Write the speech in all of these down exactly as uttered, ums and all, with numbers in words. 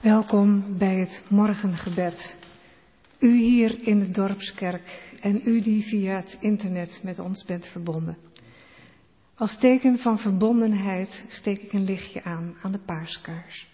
Welkom bij het morgengebed. U hier in de dorpskerk en u die via het internet met ons bent verbonden. Als teken van verbondenheid steek ik een lichtje aan aan de paaskaars.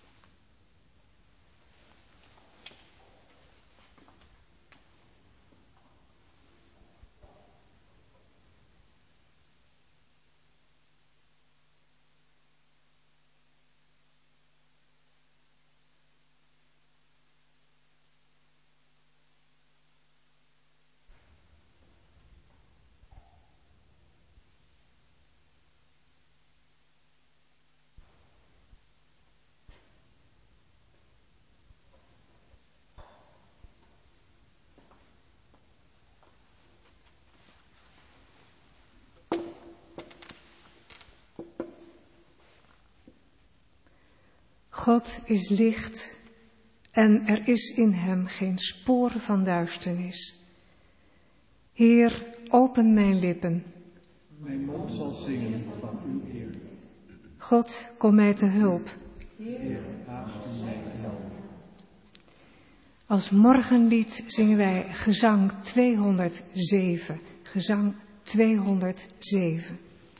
God is licht en er is in hem geen spoor van duisternis. Heer, open mijn lippen. Mijn mond zal zingen van uw eer. God, kom mij te hulp. Heer, haast u mij te helpen. Als morgenlied zingen wij gezang tweehonderdzeven. Gezang tweehonderdzeven.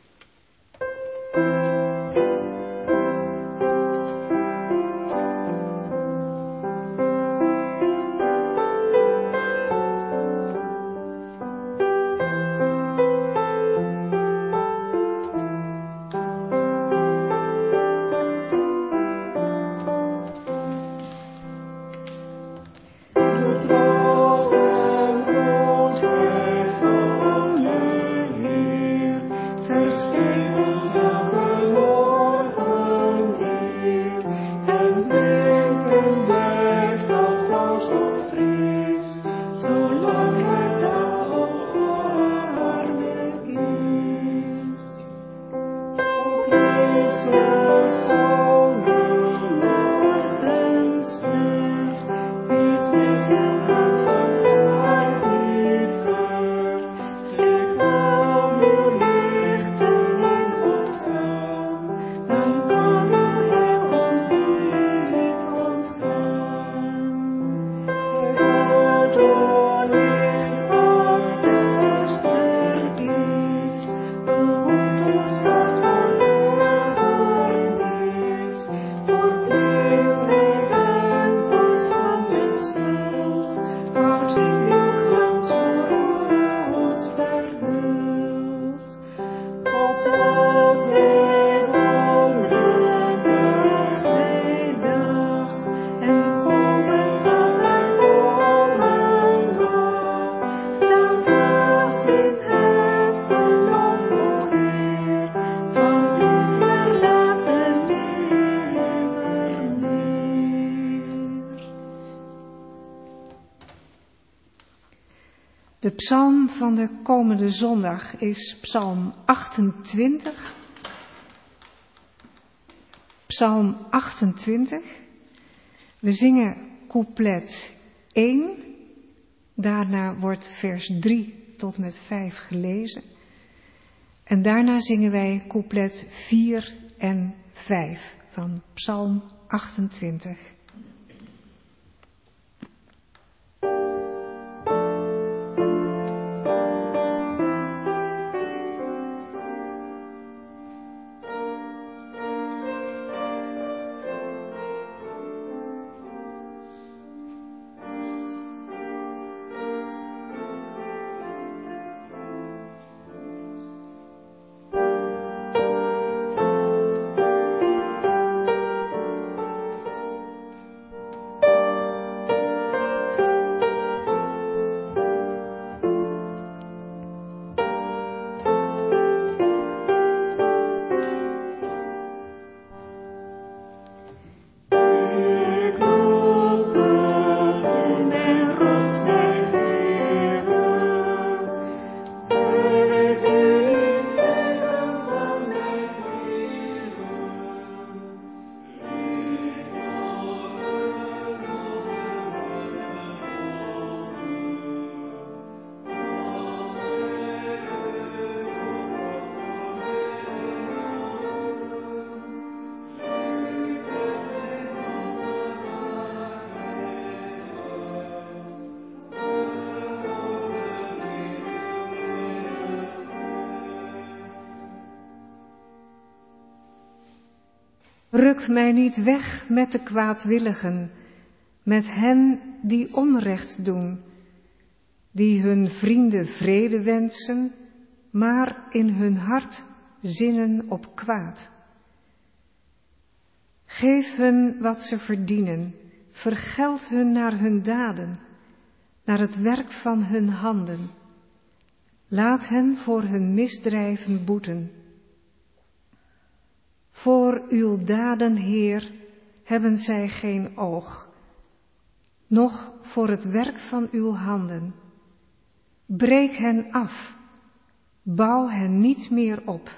De psalm van de komende zondag is psalm achtentwintig. Psalm achtentwintig. We zingen couplet één. Daarna wordt vers drie tot met vijf gelezen. En daarna zingen wij couplet vier en vijf van psalm achtentwintig. Ruk mij niet weg met de kwaadwilligen, met hen die onrecht doen, die hun vrienden vrede wensen, maar in hun hart zinnen op kwaad. Geef hun wat ze verdienen, vergeld hun naar hun daden, naar het werk van hun handen. Laat hen voor hun misdrijven boeten. Voor uw daden, Heer, hebben zij geen oog, noch voor het werk van uw handen. Breek hen af, bouw hen niet meer op.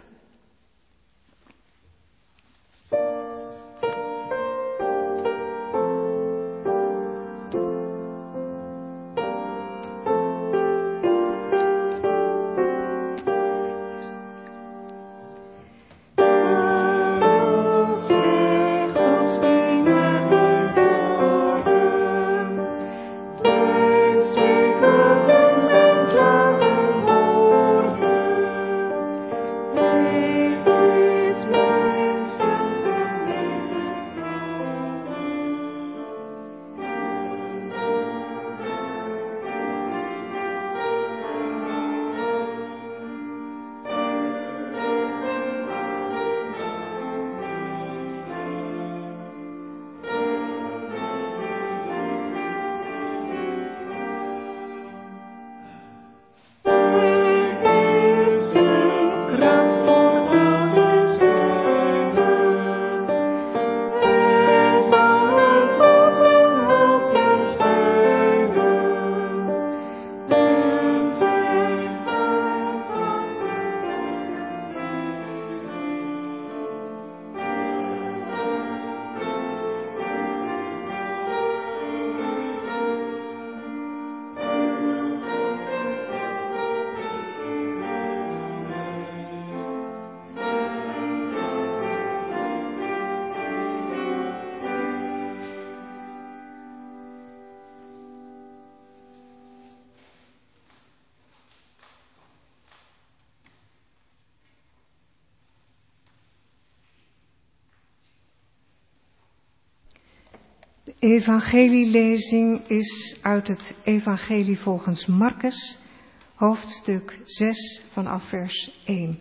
De evangelielezing is uit het evangelie volgens Marcus, hoofdstuk zes vanaf vers één.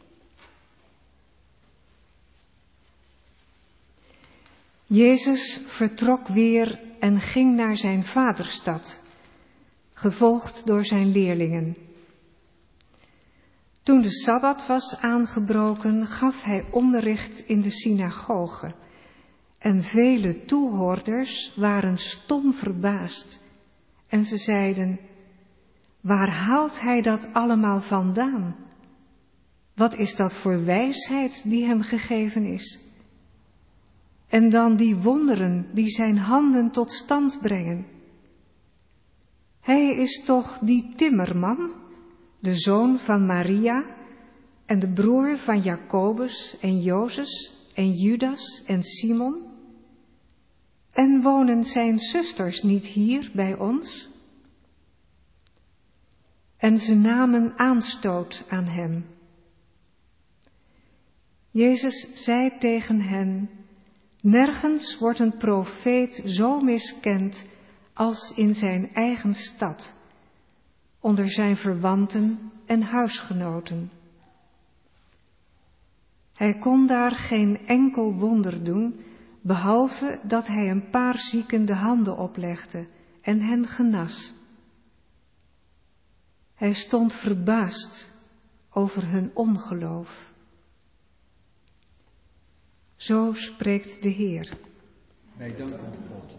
Jezus vertrok weer en ging naar zijn vaderstad, gevolgd door zijn leerlingen. Toen de Sabbat was aangebroken, gaf hij onderricht in de synagoge. En vele toehoorders waren stom verbaasd. En ze zeiden, waar haalt hij dat allemaal vandaan? Wat is dat voor wijsheid die hem gegeven is? En dan die wonderen die zijn handen tot stand brengen. Hij is toch die timmerman, de zoon van Maria en de broer van Jacobus en Jozes en Judas en Simon? En wonen zijn zusters niet hier bij ons? En ze namen aanstoot aan hem. Jezus zei tegen hen, nergens wordt een profeet zo miskend als in zijn eigen stad, onder zijn verwanten en huisgenoten. Hij kon daar geen enkel wonder doen, behalve dat hij een paar zieken de handen oplegde en hen genas. Hij stond verbaasd over hun ongeloof. Zo spreekt de Heer. Wij danken God.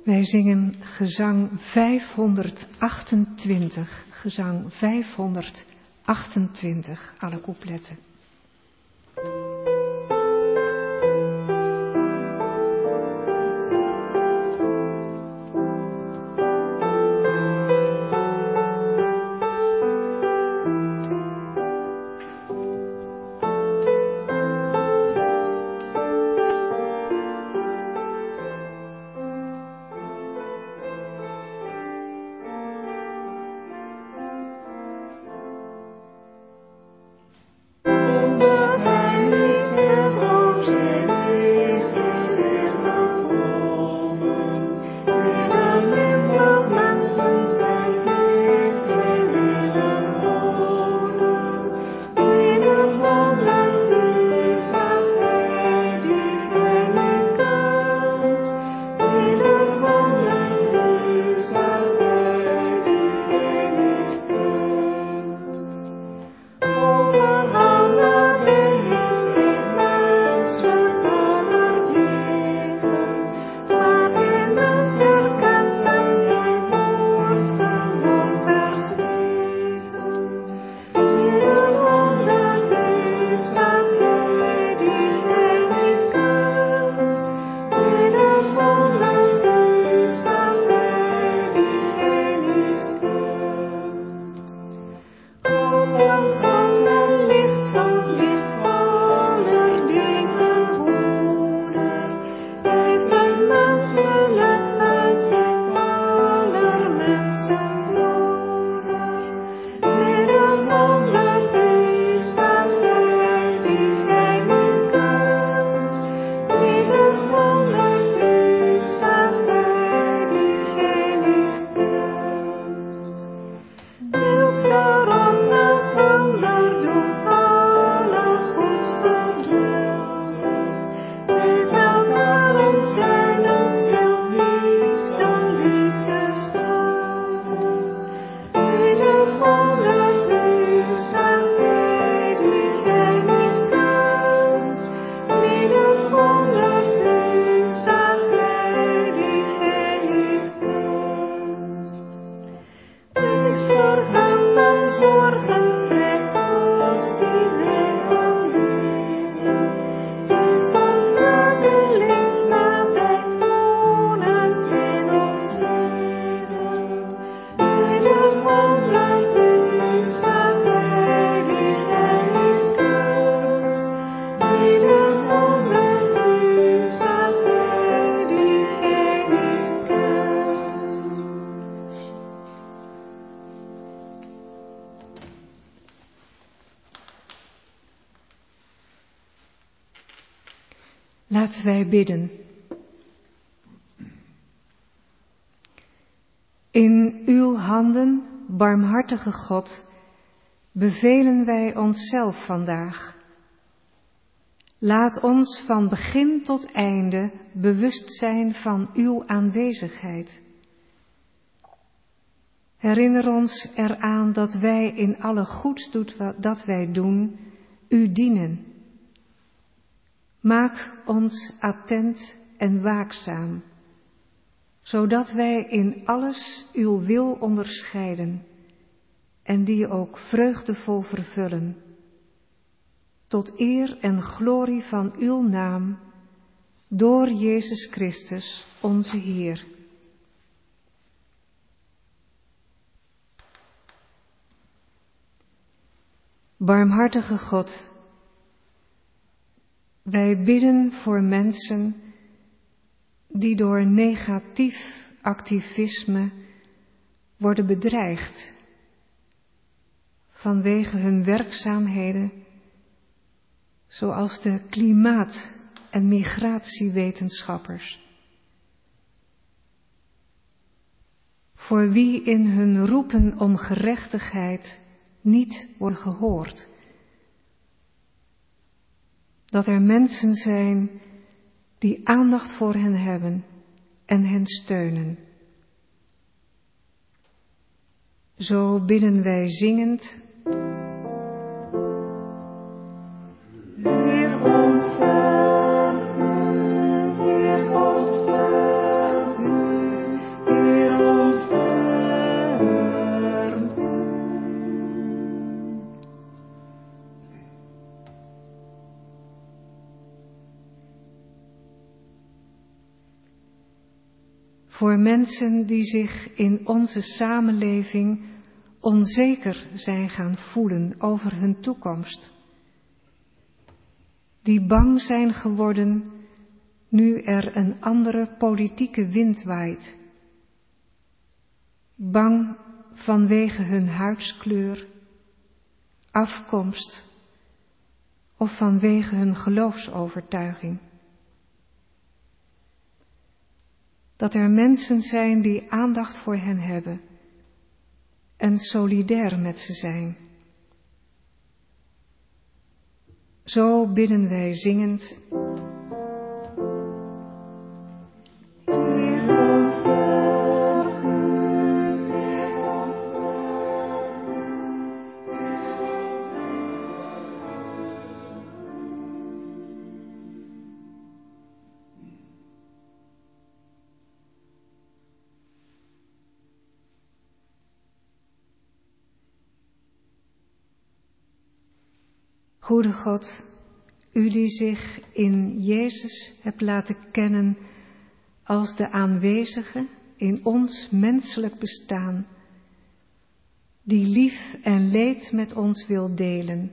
Wij zingen gezang vijfhonderdachtentwintig, gezang vijfhonderdachtentwintig, alle coupletten. Laten wij bidden. In uw handen, barmhartige God, bevelen wij onszelf vandaag. Laat ons van begin tot einde bewust zijn van uw aanwezigheid. Herinner ons eraan dat wij in alle goeds dat wij doen, u dienen. Maak ons attent en waakzaam, zodat wij in alles uw wil onderscheiden en die ook vreugdevol vervullen, tot eer en glorie van uw naam, door Jezus Christus, onze Heer. Barmhartige God, wij bidden voor mensen die door negatief activisme worden bedreigd vanwege hun werkzaamheden, zoals de klimaat- en migratiewetenschappers. Voor wie in hun roepen om gerechtigheid niet wordt gehoord. Dat er mensen zijn die aandacht voor hen hebben en hen steunen. Zo bidden wij zingend. Heer ontferm u, Heer ontferm u. Voor mensen die zich in onze samenleving onzeker zijn gaan voelen over hun toekomst. Die bang zijn geworden nu er een andere politieke wind waait. Bang vanwege hun huidskleur, afkomst of vanwege hun geloofsovertuiging. Dat er mensen zijn die aandacht voor hen hebben en solidair met ze zijn. Zo bidden wij zingend. Goede God, u die zich in Jezus hebt laten kennen als de aanwezige in ons menselijk bestaan, die lief en leed met ons wil delen.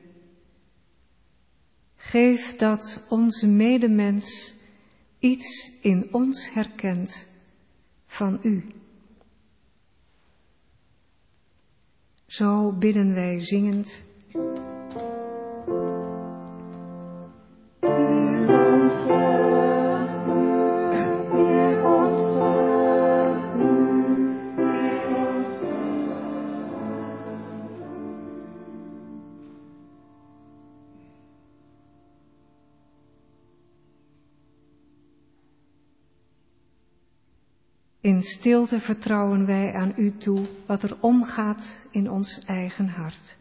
Geef dat onze medemens iets in ons herkent van u. Zo bidden wij zingend. In stilte vertrouwen wij aan u toe wat er omgaat in ons eigen hart.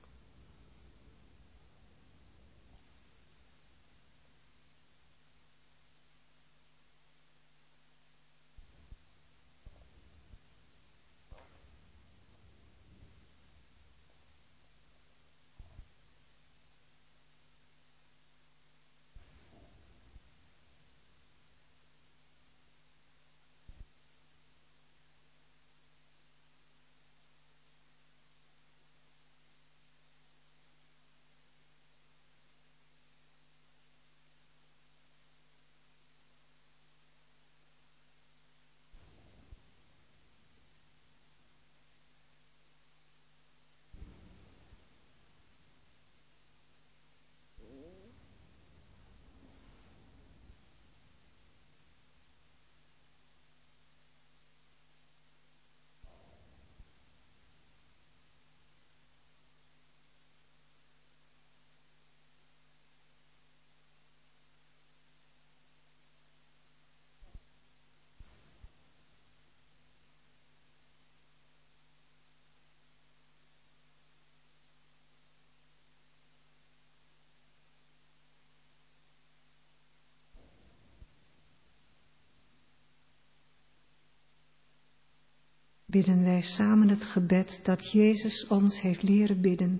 Bidden wij samen het gebed dat Jezus ons heeft leren bidden.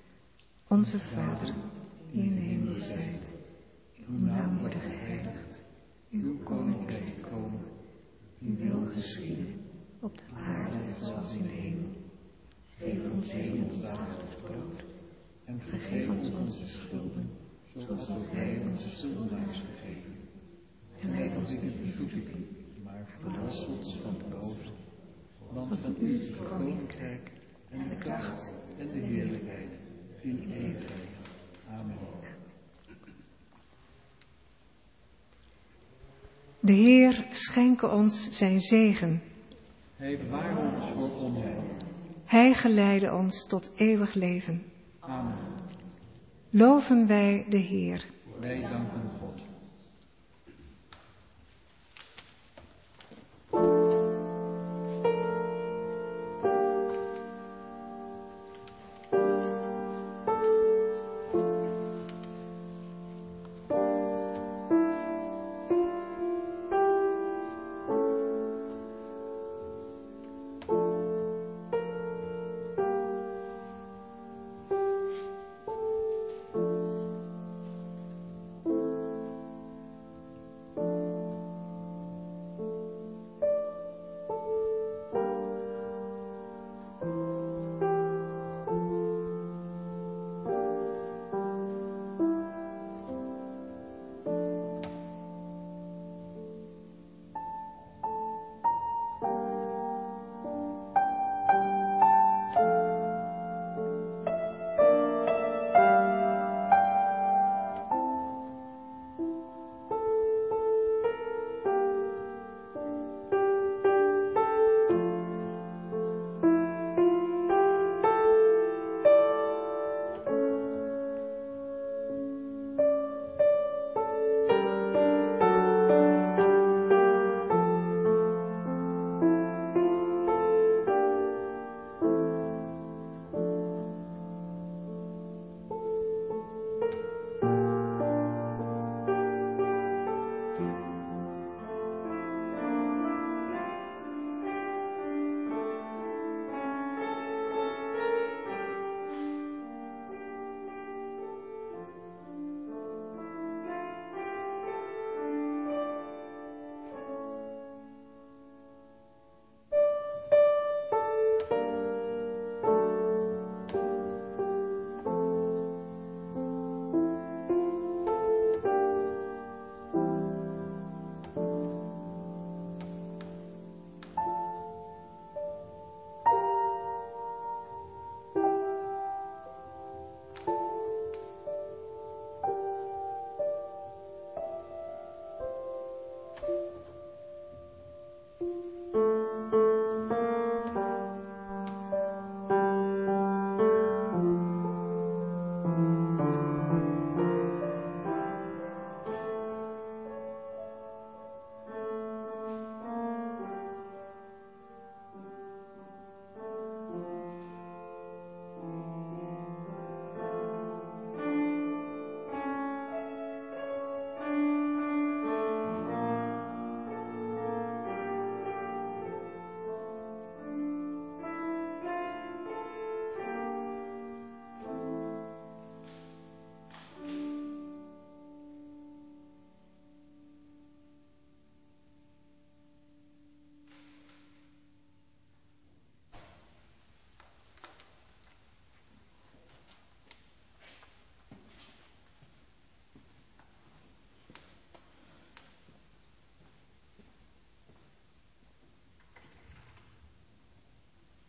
Onze Vader, die in de hemel zijt, uw naam worden geheiligd, uw koninkrijk komen, uw wil geschieden, op de aarde zoals in de hemel. Geef ons heden ons dagelijks brood en vergeef ons onze schulden, zoals ook wij onze schuldenaars vergeven. En leid ons niet in verzoeking, maar verlos ons van het boze. Want van u is het koninkrijk en de kracht en de heerlijkheid in eeuwigheid. Amen. De Heer schenke ons zijn zegen. Hij bewaarde ons voor onheil. Hij geleidde ons tot eeuwig leven. Amen. Loven wij de Heer. Wij danken God.